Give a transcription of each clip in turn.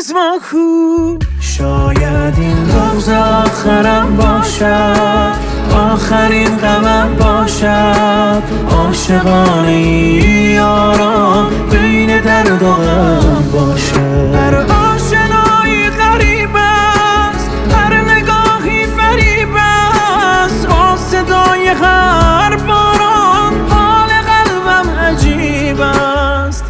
از ما کو. شاید این روز آخرم باشد، آخرین غمم باشد. عاشقانه یارم بین درد و غم باشد. هر آشنایی غریب است، هر نگاهی فریب است. با صدای هر باران حال قلبم عجیب است.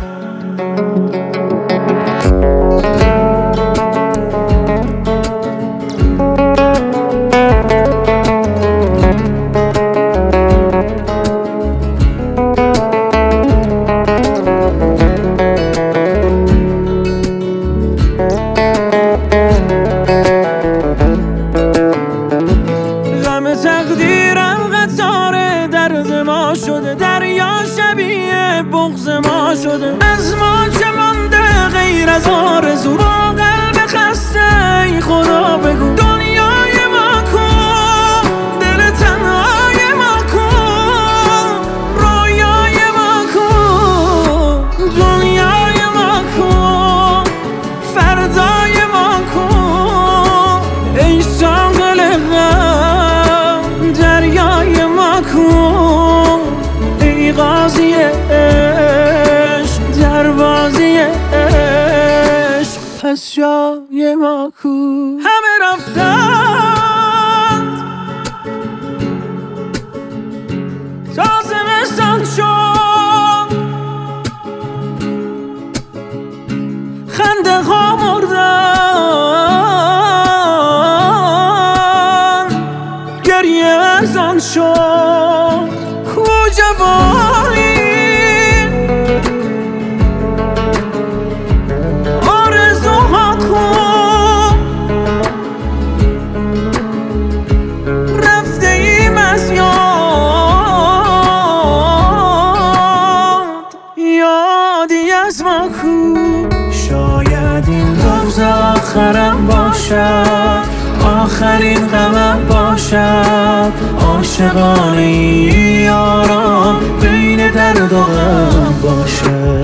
تقدیرم قطار درد ما شده، دریا شبیه بغض ما شده. از ما چه مانده غیر از آرزو؟ با قلب خسته ای خدا بگو دنیای ما کو، دل تنهای ما کو، رویای ما کو، دنیای ما کو، فردای ما کو. ای ساقل دریای ما کو، ای قاضی عشق دروازی عشق پس جای ما کو. همه رفتند تا زمستان شد، خنده ها مردن، گریه ارزان شد. کو جوانی آرزوها کو، رفته ایم از یادی از ما کو. شاید این روز آخرم باشد، آخرین غمم باشد. عاشقانه یارم بین درد و غم باشد.